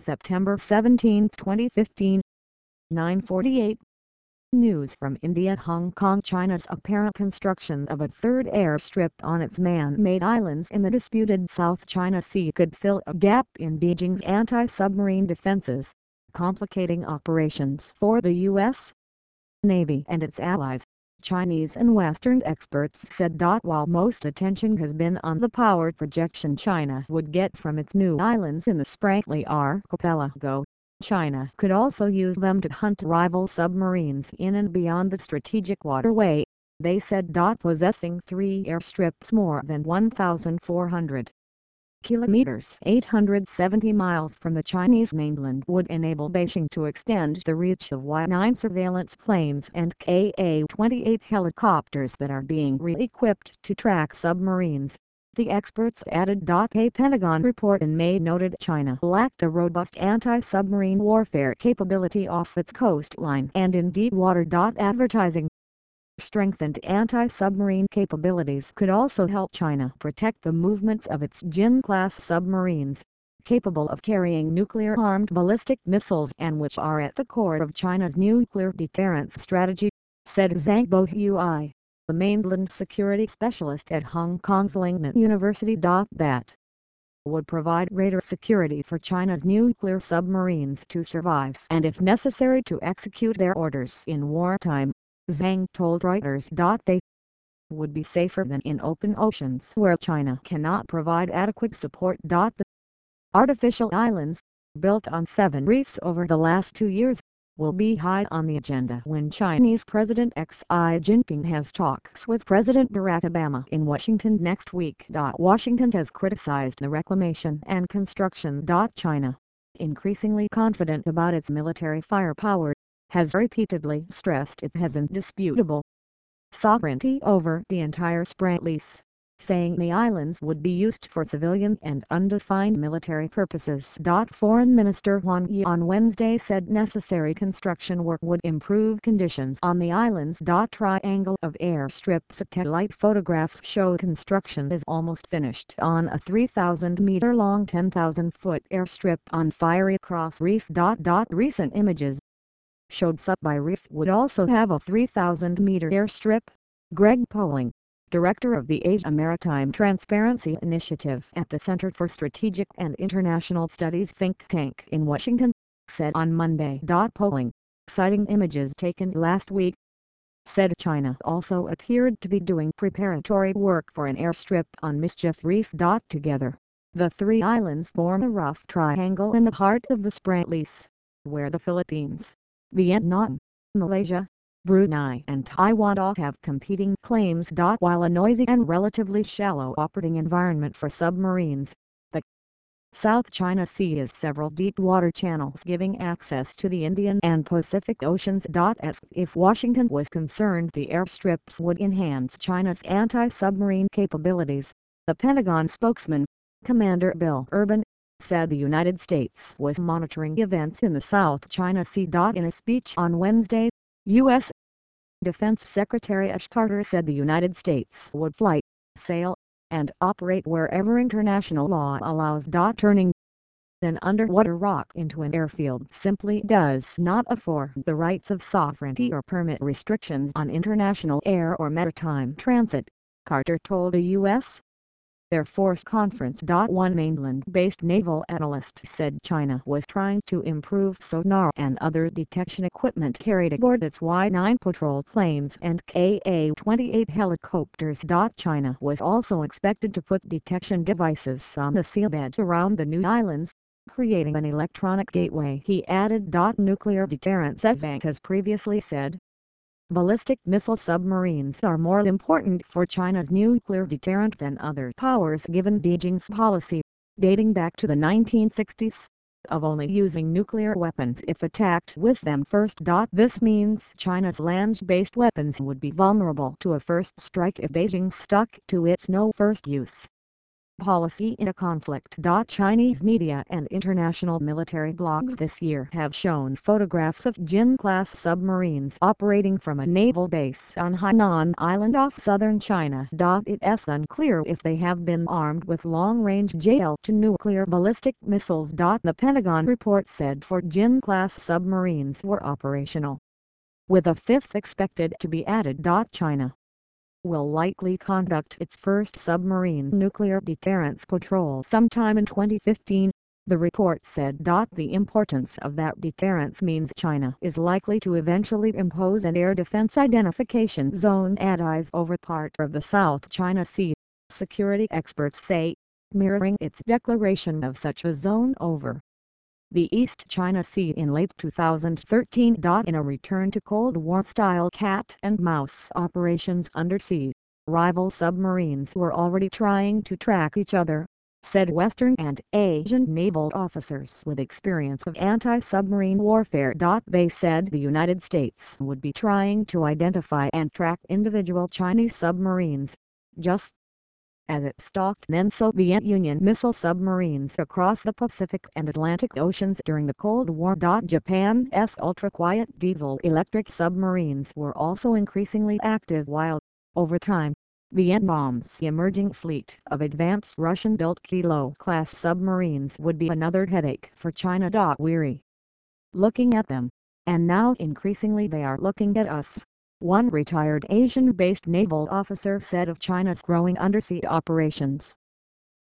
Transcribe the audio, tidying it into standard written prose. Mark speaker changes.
Speaker 1: September 17, 2015, 9:48. News from India. Hong Kong. China's apparent construction of a third airstrip on its man-made islands in the disputed South China Sea could fill a gap in Beijing's anti-submarine defenses, complicating operations for the U.S. Navy and its allies. Chinese and Western experts said. While most attention has been on the power projection China would get from its new islands in the Spratly Archipelago, China could also use them to hunt rival submarines in and beyond the strategic waterway, they said. Possessing three airstrips more than 1,400 kilometers 870 miles from the Chinese mainland would enable Beijing to extend the reach of Y-9 surveillance planes and Ka-28 helicopters that are being re-equipped to track submarines, the experts added. A Pentagon report in May noted China lacked a robust anti-submarine warfare capability off its coastline and in deep water. Advertising strengthened anti-submarine capabilities could also help China protect the movements of its Jin-class submarines, capable of carrying nuclear-armed ballistic missiles and which are at the core of China's nuclear deterrence strategy, said Zhang Bohui, the mainland security specialist at Hong Kong's Lingnan University. That would provide greater security for China's nuclear submarines to survive and if necessary to execute their orders in wartime, Zhang told Reuters. They would be safer than in open oceans where China cannot provide adequate support. The artificial islands, built on 7 reefs over the last 2 years, will be high on the agenda when Chinese President Xi Jinping has talks with President Barack Obama in Washington next week. Washington has criticized the reclamation and construction. China, increasingly confident about its military firepower, has repeatedly stressed it has indisputable sovereignty over the entire Spratly Sea, saying the islands would be used for civilian and undefined military purposes. Foreign Minister Wang Yi on Wednesday said necessary construction work would improve conditions on the islands. Triangle of airstrip satellite photographs show construction is almost finished on a 3,000-meter-long 10,000-foot airstrip on Fiery Cross Reef. Recent images showed Supply Reef would also have a 3,000-meter airstrip. Greg Poling, director of the Asia Maritime Transparency Initiative at the Center for Strategic and International Studies think tank in Washington, said on Monday. Poling, citing images taken last week, said China also appeared to be doing preparatory work for an airstrip on Mischief Reef. Together, the 3 islands form a rough triangle in the heart of the Spratly Sea, where the Philippines, Vietnam, Malaysia, Brunei and Taiwan all have competing claims. While a noisy and relatively shallow operating environment for submarines, the South China Sea is several deep water channels giving access to the Indian and Pacific Oceans. As if Washington was concerned the airstrips would enhance China's anti-submarine capabilities, the Pentagon spokesman, Commander Bill Urban, said the United States was monitoring events in the South China Sea. In a speech on Wednesday, U.S. Defense Secretary Ash Carter said the United States would fly, sail, and operate wherever international law allows. Turning an underwater rock into an airfield simply does not afford the rights of sovereignty or permit restrictions on international air or maritime transit, Carter told a U.S. Air Force conference. One mainland-based naval analyst said China was trying to improve sonar and other detection equipment carried aboard its Y-9 patrol planes and Ka-28 helicopters. China was also expected to put detection devices on the seabed around the new islands, creating an electronic gateway, he added. Nuclear deterrence. As Zhang has previously said, ballistic missile submarines are more important for China's nuclear deterrent than other powers given Beijing's policy, dating back to the 1960s, of only using nuclear weapons if attacked with them first. This means China's land-based weapons would be vulnerable to a first strike if Beijing stuck to its no first use policy in a conflict. Chinese media and international military blogs this year have shown photographs of Jin-class submarines operating from a naval base on Hainan Island off southern China. It's unclear if they have been armed with long-range JL-2 nuclear ballistic missiles. The Pentagon report said 4 Jin-class submarines were operational, with a fifth expected to be added. China will likely conduct its first submarine nuclear deterrence patrol sometime in 2015, the report said. The importance of that deterrence means China is likely to eventually impose an air defense identification zone ADIZ over part of the South China Sea, security experts say, mirroring its declaration of such a zone over the East China Sea in late 2013. In a return to Cold War-style cat-and-mouse operations undersea, rival submarines were already trying to track each other, said Western and Asian naval officers with experience of anti-submarine warfare. They said the United States would be trying to identify and track individual Chinese submarines, just as it stalked then-Soviet Union missile submarines across the Pacific and Atlantic Oceans during the Cold War. Japan's ultra-quiet diesel-electric submarines were also increasingly active while, over time, Vietnam's emerging fleet of advanced Russian-built Kilo-class submarines would be another headache for China. Weary looking at them, and now increasingly they are looking at us, one retired Asian-based naval officer said of China's growing undersea operations.